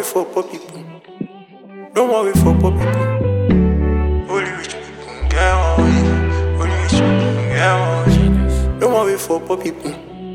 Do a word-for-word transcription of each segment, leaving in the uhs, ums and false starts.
worry for poor people. Don't worry for poor people. Only rich people get money. Only rich people get money. Don't worry for poor people.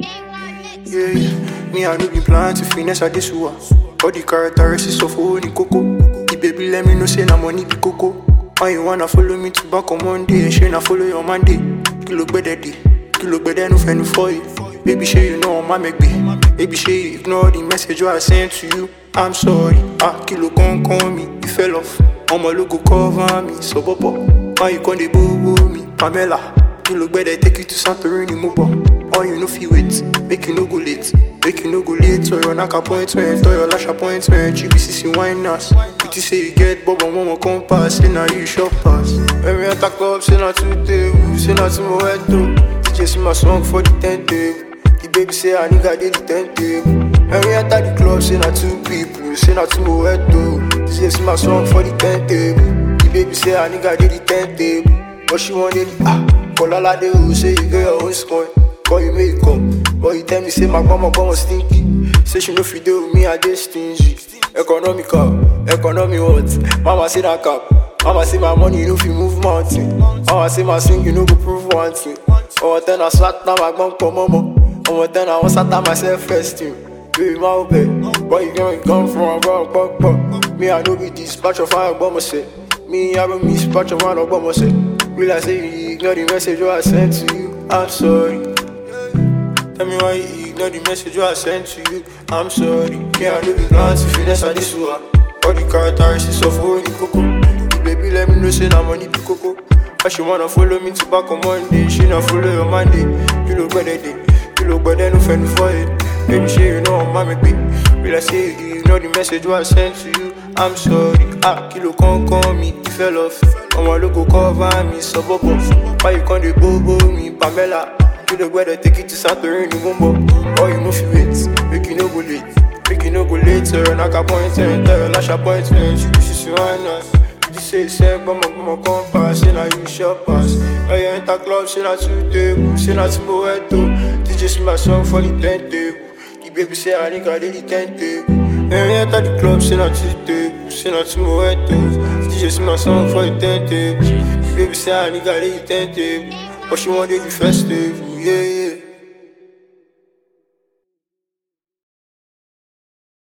Yeah, yeah. Me, I know be plan to finesse at this war. All the characteristics of holy coco. The baby let me know say na money be coco. Why you wanna follow me to back on Monday? She na follow your Monday. Kilo better day. Kilo better no friend for you. Baby, say you know my make be. Baby, say you ignore the message I sent to you. I'm sorry. Ah, kilo gon' call me. You fell off. On my logo cover me. So bobo. Why you con dey boo boo me? Pamela. Kilo better take you to Santorini mobile. Oh, you know feel wait. Make you no go late. Make you no go late. Or your knock appointment. Or your lash appointment. G B C C wine us. You say you get Bobo Mama compass. Say now you shop pass. When we enter club, say not today. Say not tomorrow too. D J sing my song for the tent table. The baby say I nigga did the tent table. When we enter the club, say not two people. Say not tomorrow too. D J sing my song for the tent table. The baby say I nigga did the tent table. But she wanted it ah. Call all of the say you get your own score. Call you make it come. But you tell me say my mama mama stinky. Say she no fit deal with me, I just stingy. Economical, economy what? Mama say that cap. Mama say my money you no fit move mountain. Mama say my swing you no go prove one thing. Oh then I slap down my bum for mama. Oh then I want to start myself first thing. Baby my bed, where you gonna come from? Bro, bro, bro. Me I know be dispatch of fire, Obama say. Me I be dispatch of one, Obama say. Will I say you ignore the message I sent to you? I'm sorry. Tell me why you ignore the message I sent to you. I'm sorry. Yeah, I know the plans to finesse at this war. All the characteristics of holy coco. The baby let me know say na money be coco. And she wanna follow me to back on Monday. She not follow your Monday. You look better day. You look better no friend for it. Baby say you know I'm make me. Will I say you ignore the message I sent to you? I'm sorry. Ah, kilo can't call me. You fell off. On my logo cover me. So bobo. Why you can't dey bobo me? Pamela. You the weather, take it to Santorini, Mumbo. Oh, you know if you wait, make you no go late. Make you no go later, knock appointment, lash appointment. You should see why not. You say, say, come on, come on, come pass. Say, now you shall pass. Oh, you enter club, say, not today. Say, not tomorrow, D J sing my song for the tent table. The baby say, I think I did the tent table. When we enter the club, say, not today. Say, not tomorrow, D J sing my song for the tent table. The baby say, I think I did the tent table. But she wanted the festival, yeah, yeah.